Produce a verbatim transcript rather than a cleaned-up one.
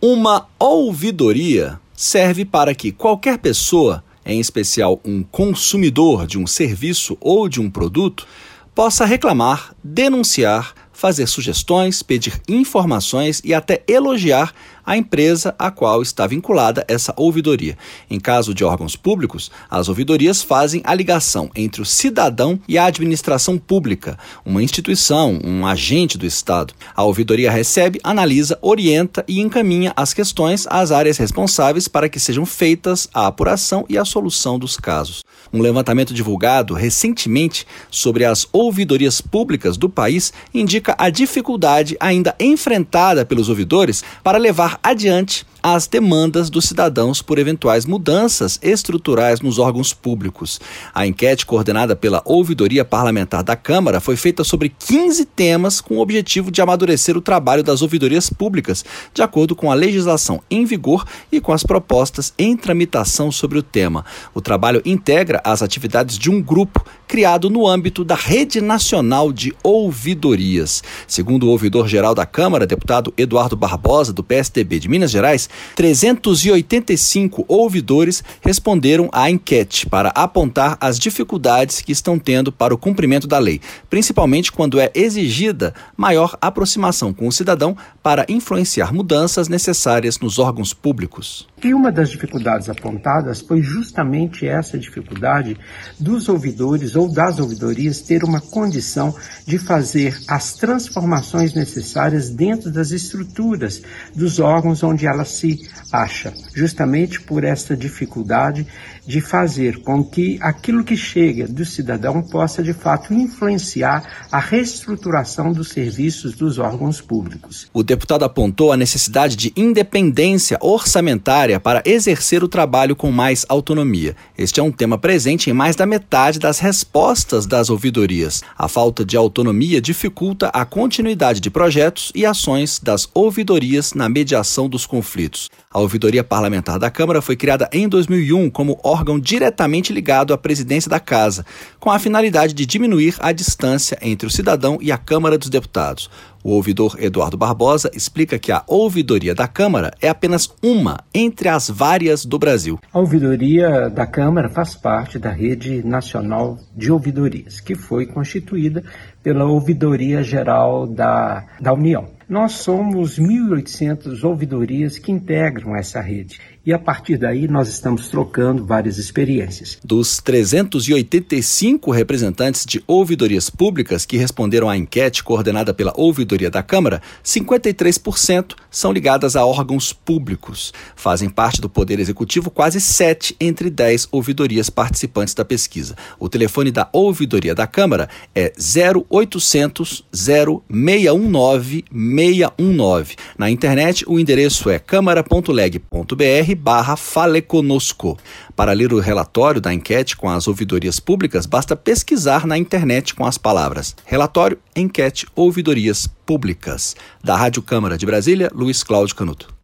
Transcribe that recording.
Uma ouvidoria serve para que qualquer pessoa, em especial um consumidor de um serviço ou de um produto, possa reclamar, denunciar, fazer sugestões, pedir informações e até elogiar a empresa a qual está vinculada essa ouvidoria. Em caso de órgãos públicos, as ouvidorias fazem a ligação entre o cidadão e a administração pública, uma instituição, um agente do Estado. A ouvidoria recebe, analisa, orienta e encaminha as questões às áreas responsáveis para que sejam feitas a apuração e a solução dos casos. Um levantamento divulgado recentemente sobre as ouvidorias públicas do país indica a dificuldade ainda enfrentada pelos ouvidores para levar adiante as demandas dos cidadãos por eventuais mudanças estruturais nos órgãos públicos. A enquete coordenada pela Ouvidoria Parlamentar da Câmara foi feita sobre quinze temas com o objetivo de amadurecer o trabalho das ouvidorias públicas, de acordo com a legislação em vigor e com as propostas em tramitação sobre o tema. O trabalho integra as atividades de um grupo criado no âmbito da Rede Nacional de Ouvidorias. Segundo o ouvidor-geral da Câmara, deputado Eduardo Barbosa, do P S D B de Minas Gerais, trezentos e oitenta e cinco ouvidores responderam à enquete para apontar as dificuldades que estão tendo para o cumprimento da lei, principalmente quando é exigida maior aproximação com o cidadão para influenciar mudanças necessárias nos órgãos públicos. E uma das dificuldades apontadas foi justamente essa dificuldade dos ouvidores ou das ouvidorias ter uma condição de fazer as transformações necessárias dentro das estruturas dos órgãos onde ela se acha, justamente por essa dificuldade de fazer com que aquilo que chega do cidadão possa de fato influenciar a reestruturação dos serviços dos órgãos públicos. O deputado apontou a necessidade de independência orçamentária para exercer o trabalho com mais autonomia. Este é um tema presente em mais da metade das respostas das ouvidorias. A falta de autonomia dificulta a continuidade de projetos e ações das ouvidorias na mediação dos conflitos. A Ouvidoria Parlamentar da Câmara foi criada em dois mil e um como órgão diretamente ligado à presidência da Casa, com a finalidade de diminuir a distância entre o cidadão e a Câmara dos Deputados. O ouvidor Eduardo Barbosa explica que a Ouvidoria da Câmara é apenas uma entre as várias do Brasil. A Ouvidoria da Câmara faz parte da Rede Nacional de Ouvidorias, que foi constituída pela Ouvidoria Geral da, da União. Nós somos mil e oitocentas ouvidorias que integram essa rede. E a partir daí nós estamos trocando várias experiências. Dos trezentos e oitenta e cinco representantes de ouvidorias públicas que responderam à enquete coordenada pela Ouvidoria da Câmara, cinquenta e três por cento são ligadas a órgãos públicos. Fazem parte do Poder Executivo quase sete entre dez ouvidorias participantes da pesquisa. O telefone da Ouvidoria da Câmara é zero oitocentos, zero seis um nove, seis um nove. Na internet, o endereço é câmara ponto leg ponto br barra Fale Conosco. Para ler o relatório da enquete com as ouvidorias públicas, basta pesquisar na internet com as palavras Relatório, Enquete, Ouvidorias Públicas. Da Rádio Câmara de Brasília, Luiz Cláudio Canuto.